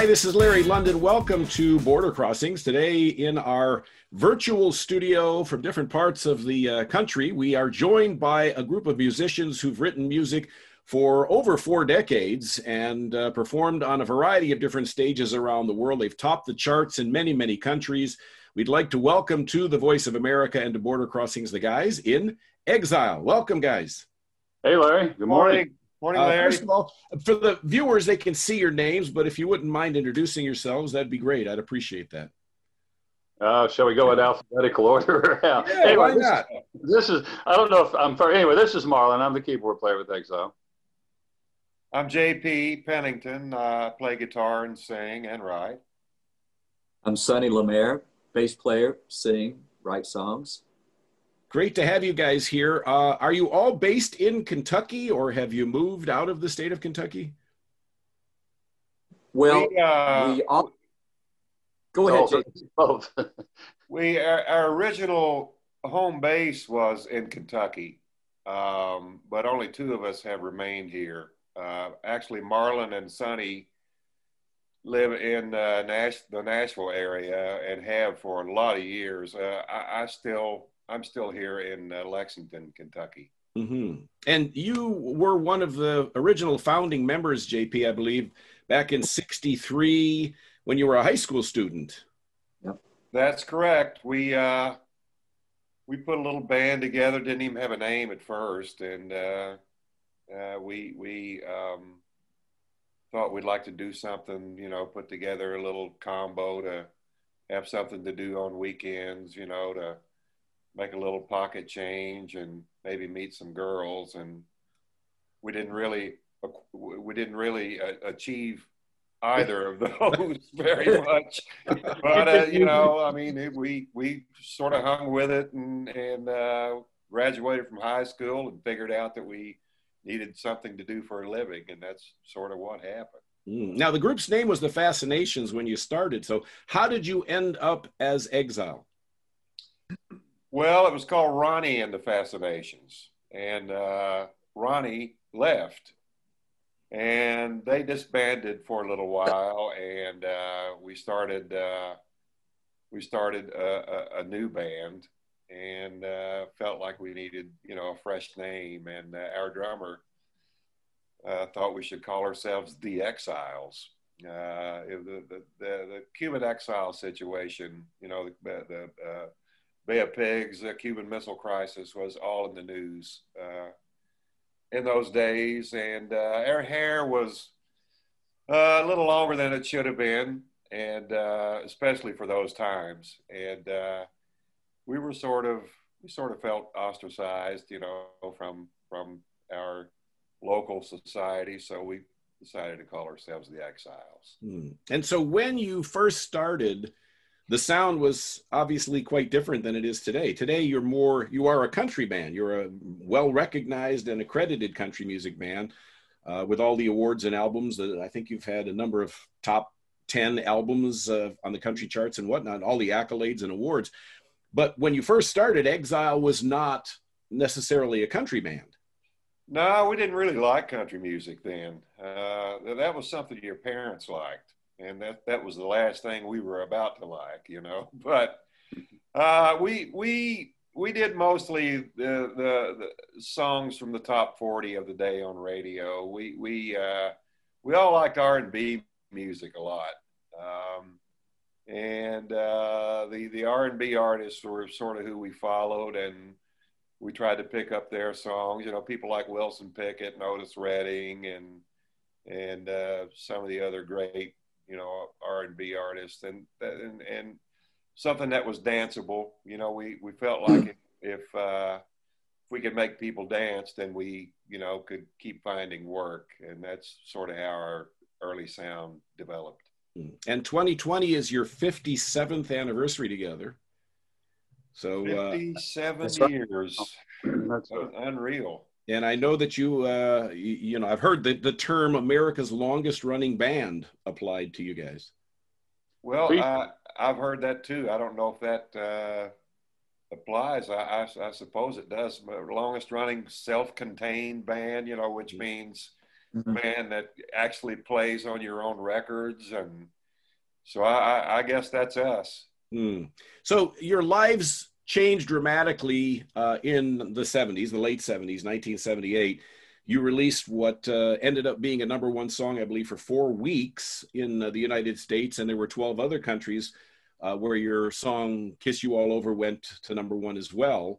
Hi, this is Larry London. Welcome to Border Crossings. Today in our virtual studio from different parts of the country, we are joined by a group of musicians who've written music for over 4 decades and performed on a variety of different stages around the world. They've topped the charts in many, many countries. We'd like to welcome to the Voice of America and to Border Crossings the guys in exile. Welcome, guys. Hey, Larry. Good morning. Morning, Larry. First of all, for the viewers, they can see your names, but if you wouldn't mind introducing yourselves, that'd be great. I'd appreciate that. Shall we go in alphabetical order? Yeah, anyway, why not? This is, I don't know if I'm sorry. Anyway, this is Marlon. I'm the keyboard player with Exile. I'm JP Pennington. Play guitar and sing and write. I'm Sonny Lemaire, bass player, sing, write songs. Great to have you guys here. Are you all based in Kentucky or have you moved out of the state of Kentucky? Well, we all go ahead, Jason. Both. Our original home base was in Kentucky, but only 2 of us have remained here. Actually, Marlon and Sonny live in the Nashville area and have for a lot of years. I'm still here in Lexington, Kentucky. Mm-hmm. And you were one of the original founding members, JP, I believe, back in '63 when you were a high school student. Yep. That's correct. We put a little band together. Didn't even have a name at first, and we thought we'd like to do something. Put together a little combo to have something to do on weekends. To make a little pocket change and maybe meet some girls. And we didn't really achieve either of those very much. But we sort of hung with it and graduated from high school and figured out that we needed something to do for a living, and that's sort of what happened. Now, the group's name was the Fascinations when you started. So how did you end up as Exile? Well, it was called Ronnie and the Fascinations, and Ronnie left, and they disbanded for a little while, and we started a new band, and felt like we needed a fresh name, and our drummer thought we should call ourselves the Exiles. The Cuban exile situation, the Bay of Pigs, the Cuban Missile Crisis was all in the news in those days. And our hair was a little longer than it should have been, and especially for those times. And we sort of felt ostracized, from our local society. So we decided to call ourselves the Exiles. And so when you first started, the sound was obviously quite different than it is today. Today, you are a country band. You're a well-recognized and accredited country music band with all the awards and albums. I think you've had a number of top 10 albums on the country charts and whatnot, all the accolades and awards. But when you first started, Exile was not necessarily a country band. No, we didn't really like country music then. That was something your parents liked. And that was the last thing we were about to like, But we did mostly the songs from the top 40 of the day on radio. We all liked R&B music a lot, and the R&B artists were sort of who we followed, and we tried to pick up their songs. People like Wilson Pickett and Otis Redding, and some of the other great R&B artists, and something that was danceable. We felt like if we could make people dance, then we could keep finding work, and that's sort of how our early sound developed. And 2020 is your 57th anniversary together. So 57 years. That's unreal. And I know that I've heard the term America's longest running band applied to you guys. Well, I've heard that too. I don't know if that applies. I suppose it does. Longest running self-contained band, which means man that actually plays on your own records. And so I guess that's us. Mm. So your lives changed dramatically in the 70s, the late 70s, 1978. You released what ended up being a #1 song, I believe, for 4 weeks in the United States, and there were 12 other countries where your song "Kiss You All Over" went to #1 as well.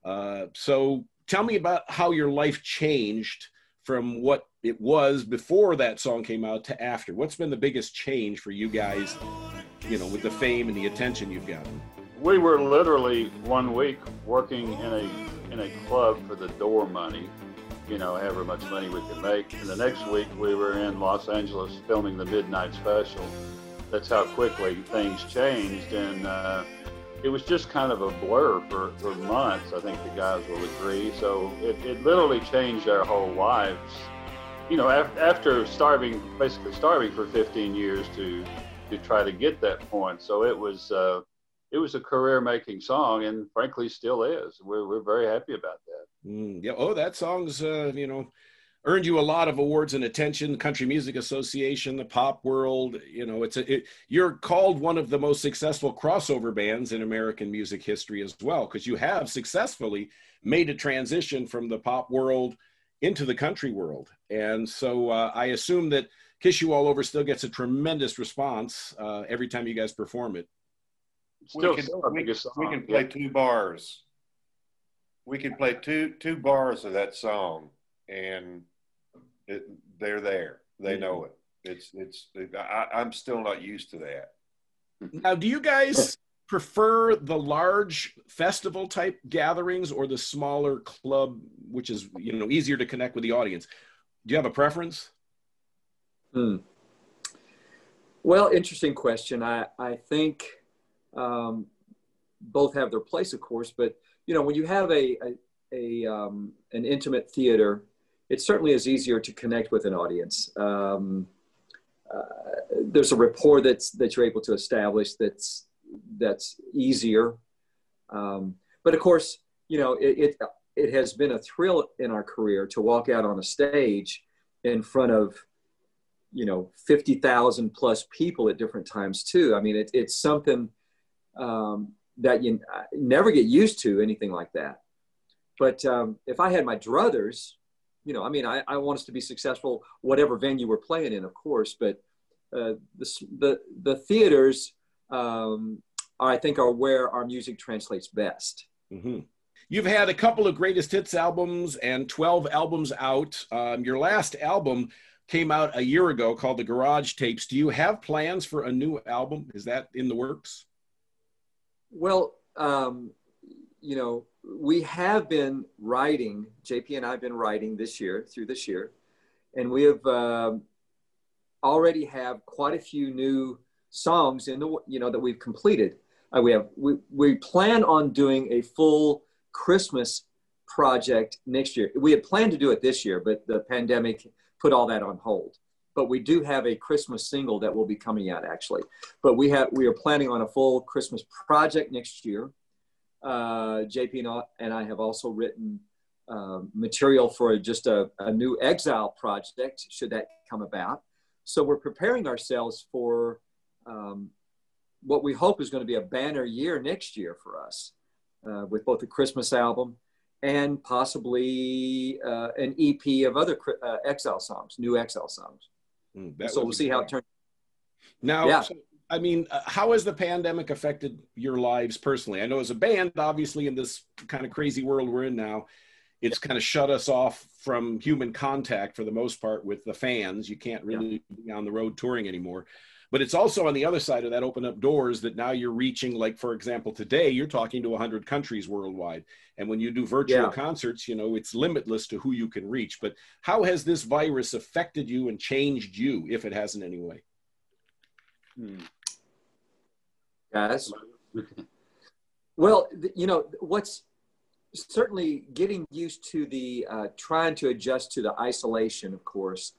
So tell me about how your life changed from what it was before that song came out to after. What's been the biggest change for you guys, you know, with the fame and the attention you've gotten? We were literally 1 week working in a club for the door money, you know, however much money we could make. And the next week we were in Los Angeles filming the midnight special. That's how quickly things changed. And it was just kind of a blur for months, I think the guys will agree. So it literally changed our whole lives. You know, after basically starving for 15 years to try to get that point. So it was a career-making song, and frankly, still is. We're very happy about that. Yeah. Oh, that song's you know, earned you a lot of awards and attention. The Country Music Association, the pop world. You know, you're called one of the most successful crossover bands in American music history as well, because you have successfully made a transition from the pop world into the country world. And so I assume that "Kiss You All Over" still gets a tremendous response every time you guys perform it. Still we song. can play 2 bars. We can play two bars of that song, and they're there. They know it. I'm still not used to that. Now, do you guys prefer the large festival type gatherings or the smaller club, which is, you know, easier to connect with the audience? Do you have a preference? Well, interesting question. I think both have their place, of course, but you know, when you have an intimate theater, it certainly is easier to connect with an audience. There's a rapport that you're able to establish that's easier. But of course, you know, it has been a thrill in our career to walk out on a stage in front of, you know, 50,000 plus people at different times too. I mean, it's something that you never get used to, anything like that. But if I had my druthers, you know, I mean, I want us to be successful, whatever venue we're playing in, of course, but the theaters, I think, are where our music translates best. Mm-hmm. You've had a couple of greatest hits albums and 12 albums out. Your last album came out a year ago called The Garage Tapes. Do you have plans for a new album? Is that in the works? Well, you know, we have been writing, JP and I have been writing through this year, and we have already have quite a few new songs in the, you know, that we've completed. We plan on doing a full Christmas project next year. We had planned to do it this year, but the pandemic put all that on hold. But we do have a Christmas single that will be coming out, actually. But we are planning on a full Christmas project next year. JP and I have also written material for just a new Exile project, should that come about. So we're preparing ourselves for what we hope is going to be a banner year next year for us, with both a Christmas album and possibly an EP of other Exile songs, new Exile songs. So we'll see how it turns. Now, yeah. So, I mean, how has the pandemic affected your lives personally? I know as a band, obviously, in this kind of crazy world we're in now, it's kind of shut us off from human contact for the most part with the fans. You can't really be on the road touring anymore. But it's also on the other side of that open up doors that now you're reaching, like, for example, today you're talking to 100 countries worldwide. And when you do virtual concerts, you know, it's limitless to who you can reach. But how has this virus affected you and changed you, if it has in any way? Guys? Well, you know, what's certainly getting used to the, trying to adjust to the isolation, of course.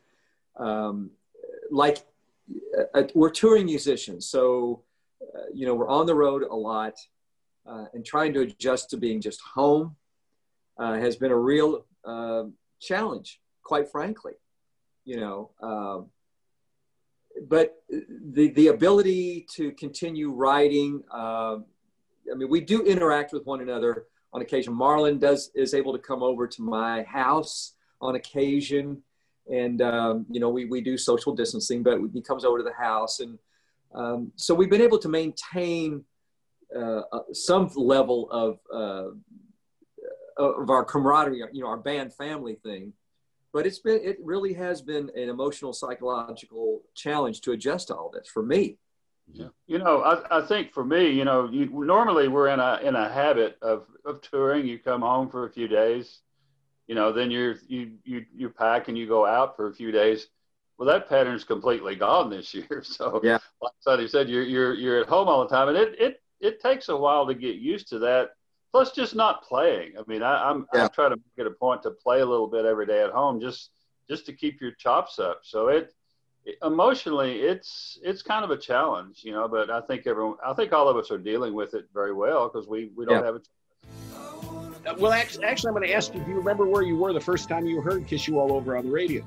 We're touring musicians, so, you know, we're on the road a lot, and trying to adjust to being just home has been a real challenge, quite frankly. you know. But the ability to continue writing, I mean, we do interact with one another on occasion. Marlon is able to come over to my house on occasion, and you know, we do social distancing, but he comes over to the house, and so we've been able to maintain some level of our camaraderie, you know, our band family thing. But it really has been an emotional, psychological challenge to adjust to all this for me. Yeah. You know, I think for me, you know, normally we're in a habit of touring. You come home for a few days, you know, then you pack and you go out for a few days. Well, that pattern's completely gone this year. So yeah, like Sonny said, you're at home all the time, and it takes a while to get used to that. Plus, just not playing. I mean, I try to make it a point to play a little bit every day at home, just to keep your chops up. So emotionally, it's kind of a challenge, you know. But I think all of us are dealing with it very well because we don't have a choice. Well, actually, I'm going to ask you, do you remember where you were the first time you heard Kiss You All Over on the radio?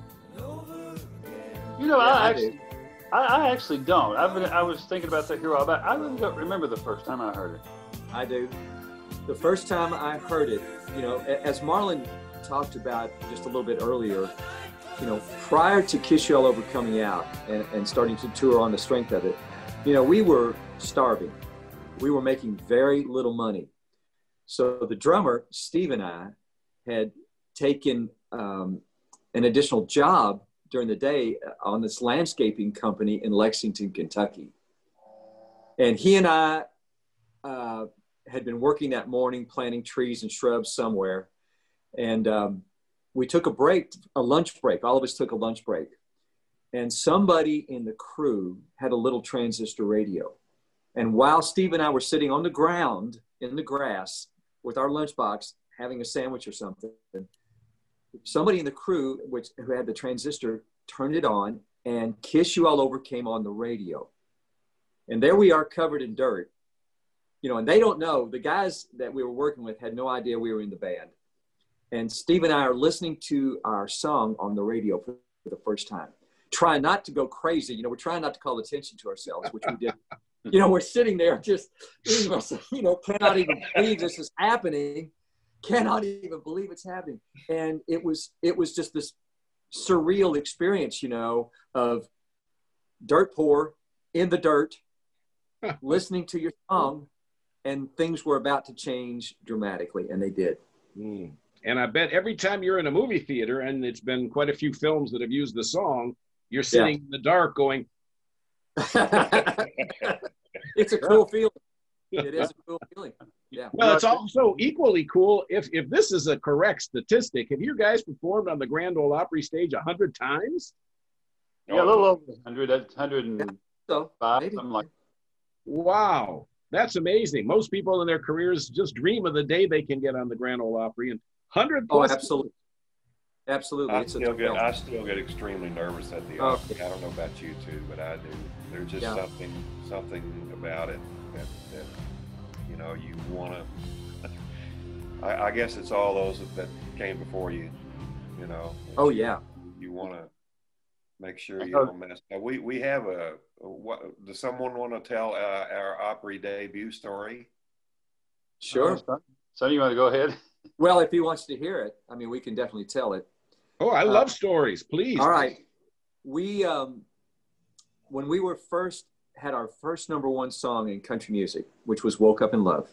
You know, I actually don't. I was thinking about that here a while back. I really don't remember the first time I heard it. I do. The first time I heard it, you know, as Marlon talked about just a little bit earlier, you know, prior to Kiss You All Over coming out and starting to tour on the strength of it, you know, we were starving. We were making very little money. So the drummer, Steve, and I had taken an additional job during the day on this landscaping company in Lexington, Kentucky. And he and I had been working that morning, planting trees and shrubs somewhere. And we took a lunch break. All of us took a lunch break. And somebody in the crew had a little transistor radio. And while Steve and I were sitting on the ground in the grass with our lunchbox, having a sandwich or something, somebody in the crew who had the transistor turned it on, and Kiss You All Over came on the radio. And there we are, covered in dirt. You know, and they don't know, the guys that we were working with had no idea we were in the band. And Steve and I are listening to our song on the radio for the first time, trying not to go crazy. You know, we're trying not to call attention to ourselves, which we did. You know, we're sitting there just, you know, cannot even believe this is happening. Cannot even believe it's happening. And it was just this surreal experience, you know, of dirt poor, in the dirt, listening to your song, and things were about to change dramatically, and they did. Mm. And I bet every time you're in a movie theater, and it's been quite a few films that have used the song, you're sitting in the dark going, it's a cool feeling. It is a cool feeling. Yeah. Well, it's also equally cool if this is a correct statistic. Have you guys performed on the Grand Ole Opry stage 100 times? Yeah, a little over 100, 105, so, something like that. Wow. That's amazing. Most people in their careers just dream of the day they can get on the Grand Ole Opry, and 100 plus. Oh, absolutely. Absolutely. I still get extremely nervous at the Opry. I don't know about you two, but I do. There's just something about it that you know, you want to. I guess it's all those that came before you. You know. Oh yeah. You want to make sure you don't mess. Now we have does someone want to tell our Opry debut story? Sure. Sonny, you want to go ahead? Well, if he wants to hear it, I mean, we can definitely tell it. Oh, I love stories. Please. All right. We, when we had our first #1 song in country music, which was Woke Up in Love,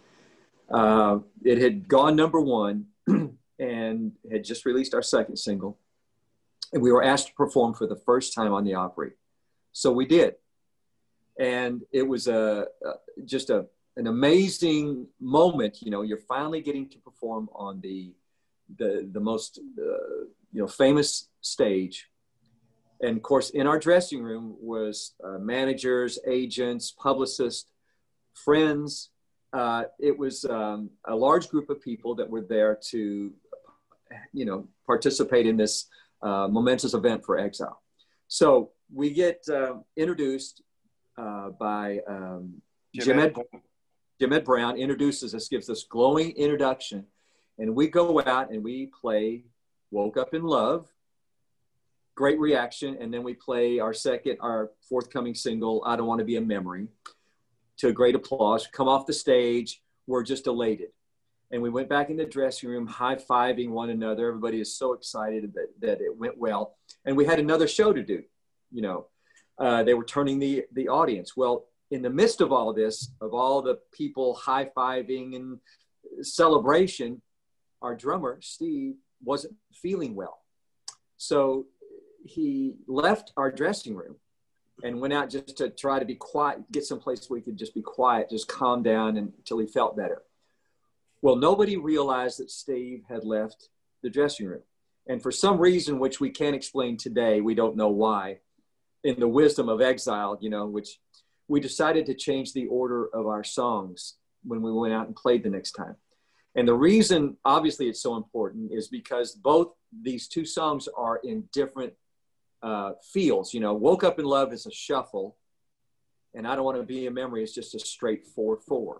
it had gone #1 and had just released our second single. And we were asked to perform for the first time on the Opry. So we did. And it was just an amazing moment. You know, you're finally getting to perform on the most famous stage. And of course, in our dressing room was managers, agents, publicists, friends. It was a large group of people that were there to, participate in this momentous event for Exile. So we get introduced by Jim Ed Brown, introduces us, gives us glowing introduction. And we go out and we play Woke Up in Love. great reaction. And then we play our forthcoming single, I Don't Want to Be a Memory, to great applause. Come off the stage, we're just elated. And we went back in the dressing room, high-fiving one another. Everybody is so excited that it went well. And we had another show to do, you know. They were turning the audience. Well, in the midst of all this, of all the people high-fiving and celebration, our drummer, Steve, wasn't feeling well. So he left our dressing room and went out just to try to be quiet, get someplace where he could just be quiet, just calm down until he felt better. Well, nobody realized that Steve had left the dressing room. And for some reason, which we can't explain today, we don't know why, in the wisdom of exile, you know, which we decided to change the order of our songs when we went out and played the next time. And the reason, obviously, it's so important is because both these two songs are in different feels. You know, Woke Up in Love is a shuffle, and I Don't Want to Be a Memory is just a straight 4/4.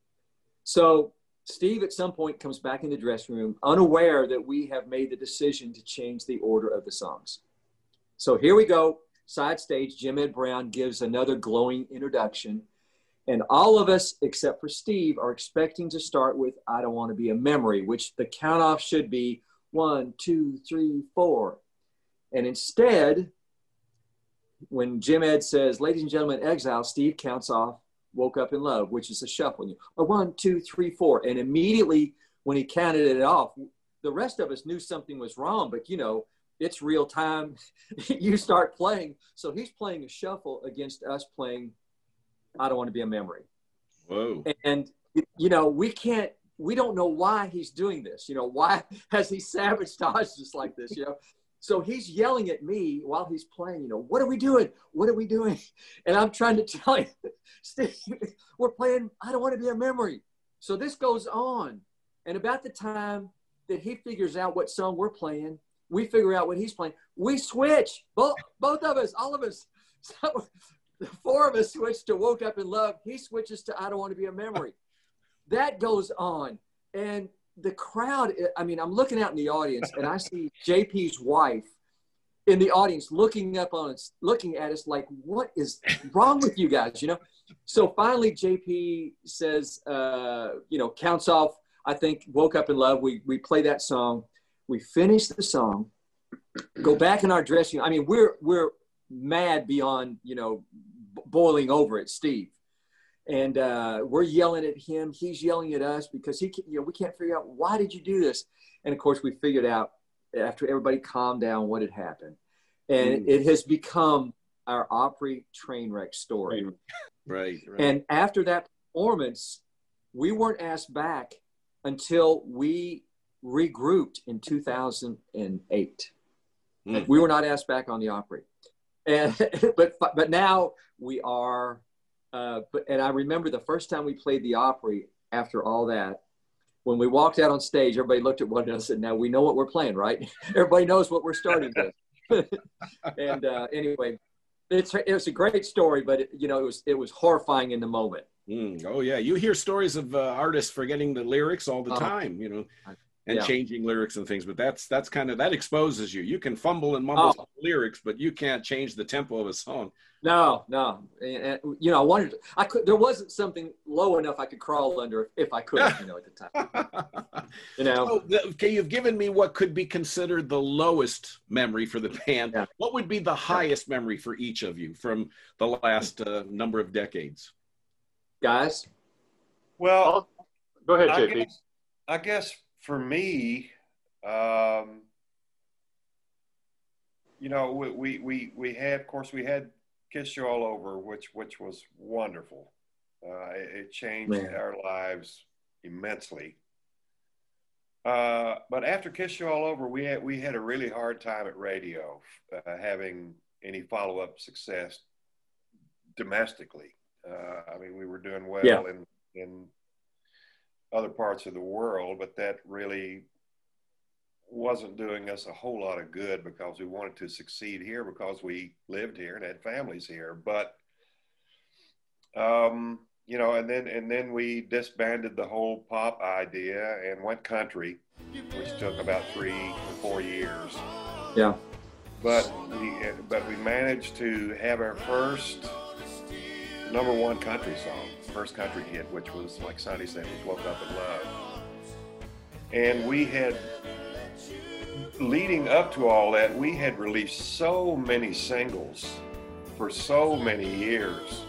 So Steve at some point comes back in the dressing room, unaware that we have made the decision to change the order of the songs. So here we go, side stage, Jim Ed Brown gives another glowing introduction. And all of us, except for Steve, are expecting to start with I Don't Want to Be a Memory, which the count off should be 1, 2, 3, 4. And instead, when Jim Ed says, ladies and gentlemen, exile, Steve counts off Woke Up in Love, which is a shuffle. 1, 2, 3, 4. And immediately when he counted it off, the rest of us knew something was wrong, but you know, it's real time. You start playing. So he's playing a shuffle against us playing I Don't Want to Be a Memory. Whoa. And, you know, we don't know why he's doing this. You know, why has he sabotaged us like this, you know? So he's yelling at me while he's playing, you know, what are we doing? What are we doing? And I'm trying to tell him, Steve, we're playing I Don't Want to Be a Memory. So this goes on. And about the time that he figures out what song we're playing, we figure out what he's playing. We switch, both of us, all of us. So the four of us switch to Woke Up in Love. He switches to I Don't Want to Be a Memory. That goes on. And the crowd, I mean, I'm looking out in the audience and I see JP's wife in the audience looking up on us, looking at us like, what is wrong with you guys, you know? So finally JP says, you know, counts off, I think, Woke Up in Love. We play that song. We finish the song, go back in our dressing room. I mean, we're mad beyond, you know, boiling over at Steve. And we're yelling at him. He's yelling at us because we can't figure out, why did you do this? And of course we figured out after everybody calmed down what had happened. And it has become our Opry train wreck story. Right. And after that performance, we weren't asked back until we regrouped in 2008. We were not asked back on the Opry. And, but now we are, and I remember the first time we played the Opry after all that, when we walked out on stage, everybody looked at one another and said, now we know what we're playing, right? Everybody knows what we're starting with. And anyway, it was a great story, but it was horrifying in the moment. Oh yeah. You hear stories of artists forgetting the lyrics all the time, you know, and changing lyrics and things, but that's kind of, that exposes you. You can fumble and mumble some lyrics, but you can't change the tempo of a song. No. And, you know, there wasn't something low enough I could crawl under if I could, you know, at the time. You know. So, okay, you've given me what could be considered the lowest memory for the band. Yeah. What would be the highest memory for each of you from the last number of decades? Guys? Well, go ahead, JP. I guess for me, you know, we had, of course, we had Kiss You All Over, which was wonderful. It changed our lives immensely. But after Kiss You All Over, we had a really hard time at radio having any follow-up success domestically. I mean, we were doing well in other parts of the world, but that really wasn't doing us a whole lot of good because we wanted to succeed here because we lived here and had families here. But you know, and then we disbanded the whole pop idea and went country, which took about 3 to 4 years. Yeah. but we managed to have our first #1 country song, first country hit, which was like Sonny said, was "Woke Up in Love." And we had, leading up to all that, we had released so many singles for so many years,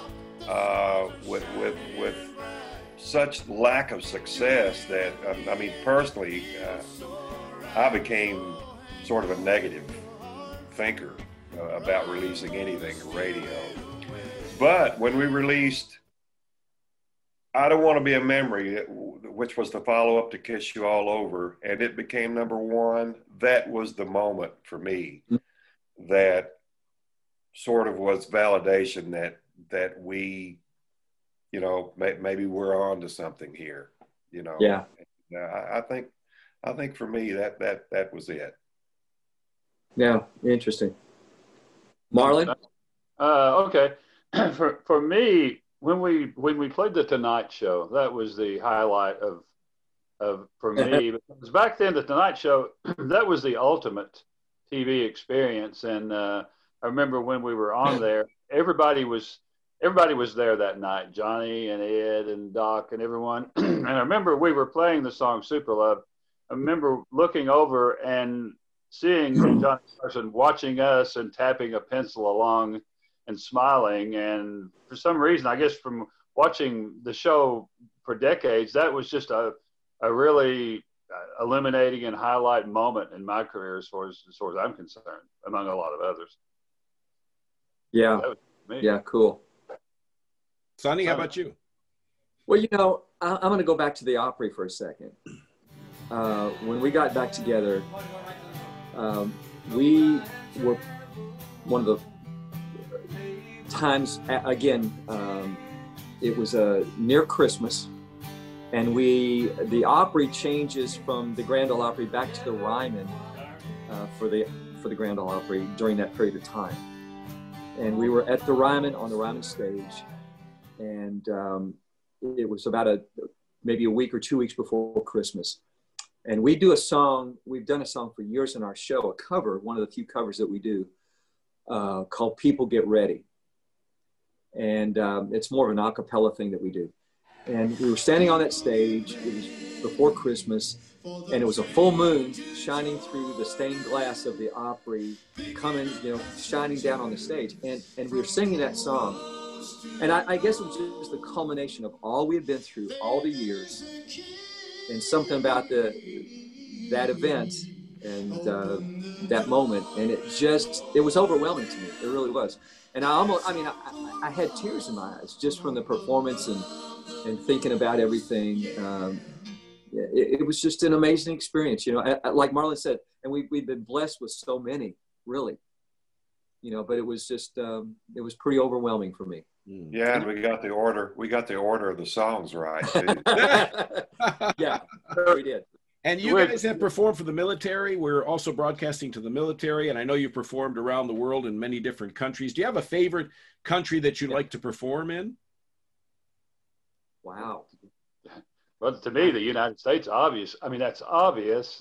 with such lack of success that, I mean, personally, I became sort of a negative thinker about releasing anything to radio. But when we released I Don't Want to Be a Memory, which was the follow-up to Kiss You All Over, and it became #1, that was the moment for me that sort of was validation that we, you know, maybe we're on to something here, you know. Yeah. I think for me that was it. Yeah, interesting. Marlon? Okay. For me, when we played the Tonight Show, that was the highlight of for me. Because back then, the Tonight Show, that was the ultimate TV experience. And I remember when we were on there, everybody was there that night. Johnny and Ed and Doc and everyone. And I remember we were playing the song Super Love. I remember looking over and seeing Johnny Carson watching us and tapping a pencil along and smiling. And for some reason, I guess from watching the show for decades, that was just a really illuminating and highlight moment in my career as far as I'm concerned, among a lot of others. Yeah. Yeah, cool. Sonny, how about you? Well, you know, I'm going to go back to the Opry for a second. When we got back together, we were one of the times, again, it was near Christmas, and the Opry changes from the Grand Ole Opry back to the Ryman for the Grand Ole Opry during that period of time. And we were at the Ryman, on the Ryman stage, and it was about maybe a week or 2 weeks before Christmas. And we've done a song for years in our show, a cover, one of the few covers that we do, called People Get Ready. And it's more of an a cappella thing that we do. And we were standing on that stage, it was before Christmas, and it was a full moon shining through the stained glass of the Opry, coming, you know, shining down on the stage. And we were singing that song. And I guess it was just the culmination of all we had been through, all the years, and something about that event and that moment. And it was overwhelming to me. It really was. And I had tears in my eyes just from the performance and thinking about everything. It was just an amazing experience, you know, like Marlon said, and we've been blessed with so many, really, you know, but it was just, it was pretty overwhelming for me. Yeah, and we got the order of the songs right, too. Yeah, we did. And you guys have performed for the military. We're also broadcasting to the military, and I know you've performed around the world in many different countries. Do you have a favorite country that you'd like to perform in? Wow. Well, to me, the United States, obvious. I mean, that's obvious.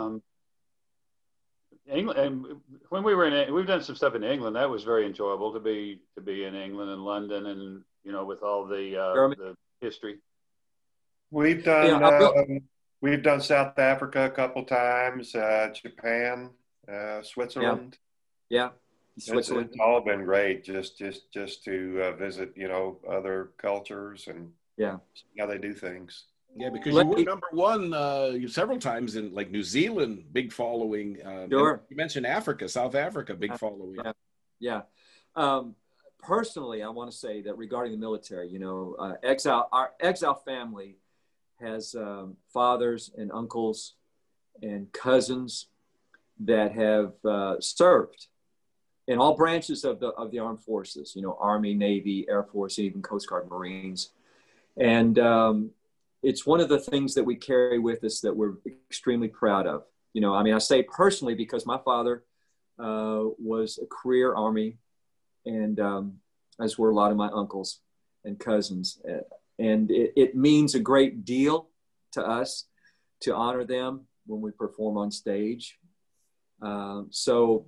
England, and when we were we've done some stuff in England. That was very enjoyable to be in England and London, and you know, with all the history. We've done South Africa a couple times, Japan, Switzerland. Yeah. Switzerland. It's all been great just to visit, you know, other cultures and see how they do things. Yeah, because you were #1 several times in like New Zealand, big following. Sure. You mentioned Africa, South Africa, big following. Yeah. Personally, I want to say that regarding the military, you know, our exile family has fathers and uncles and cousins that have served in all branches of the armed forces, you know, Army, Navy, Air Force, even Coast Guard, Marines. And it's one of the things that we carry with us that we're extremely proud of. You know, I mean, I say personally because my father was a career Army, and as were a lot of my uncles and cousins. And it means a great deal to us to honor them when we perform on stage. So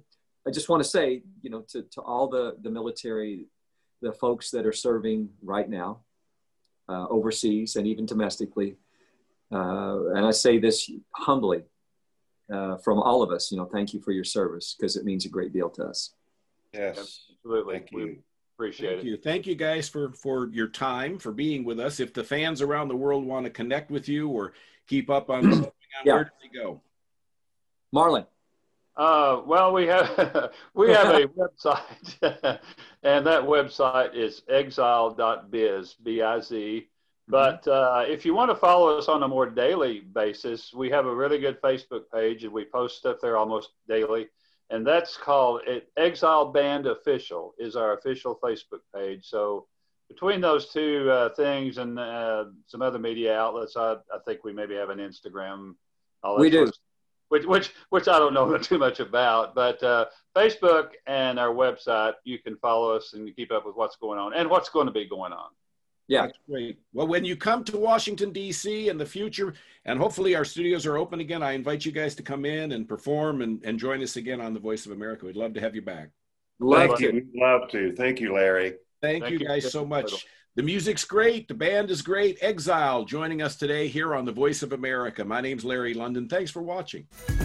I just want to say, you know, to all the military, the folks that are serving right now, overseas and even domestically, and I say this humbly, from all of us, you know, thank you for your service, because it means a great deal to us. Yes, Absolutely. thank you. We appreciate Thank it. you. Thank you guys for your time, for being with us. If the fans around the world want to connect with you or keep up on what's going on, Yeah. where do they go? Marlon. Well, we have a website, and that website is exile.biz, B-I-Z. But if you want to follow us on a more daily basis, we have a really good Facebook page, and we post stuff there almost daily. And that's called Exile Band Official is our official Facebook page. So between those two things and some other media outlets, I think we maybe have an Instagram. We do. Which I don't know too much about, but Facebook and our website, you can follow us and keep up with what's going on and what's going to be going on. Yeah. That's great. Well, when you come to Washington, D.C. in the future, and hopefully our studios are open again, I invite you guys to come in and perform and join us again on the Voice of America. We'd love to have you back. Thank you. We'd love to. Thank you, Larry. Thank you guys so much. The music's great. The band is great. Exile joining us today here on the Voice of America. My name's Larry London. Thanks for watching.